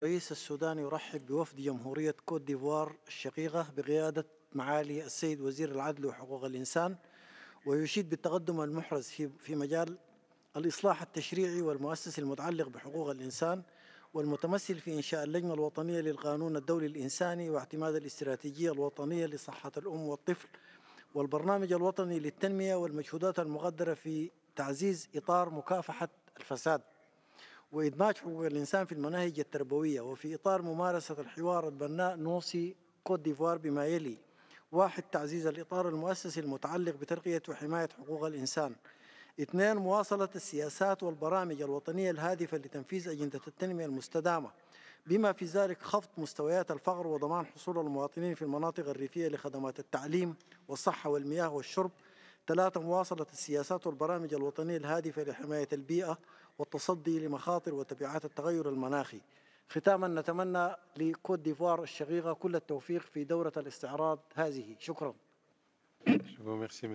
الرئيس السوداني يرحب بوفد جمهورية كوت ديفوار الشقيقة بقيادة معالي السيد وزير العدل وحقوق الإنسان، ويشيد بالتقدم المحرز في مجال الإصلاح التشريعي والمؤسسي المتعلق بحقوق الإنسان، والمتمثل في إنشاء اللجنة الوطنية للقانون الدولي الإنساني واعتماد الاستراتيجية الوطنية لصحة الأم والطفل والبرنامج الوطني للتنمية والمجهودات المقدرة في تعزيز إطار مكافحة الفساد وإدماج حقوق الإنسان في المناهج التربوية. وفي إطار ممارسة الحوار البناء نوصي كوت ديفوار بما يلي: واحد، تعزيز الإطار المؤسسي المتعلق بترقية وحماية حقوق الإنسان. اثنين، مواصلة السياسات والبرامج الوطنية الهادفة لتنفيذ أجندة التنمية المستدامة بما في ذلك خفض مستويات الفقر وضمان حصول المواطنين في المناطق الريفية لخدمات التعليم والصحة والمياه والشرب. ثلاثة، مواصلة السياسات والبرامج الوطنية الهادفة لحماية البيئة والتصدي لمخاطر وتبعات التغير المناخي. ختاما، نتمنى لكوت ديفوار الشقيقة كل التوفيق في دورة الاستعراض هذه. شكرا. Je vous remercie,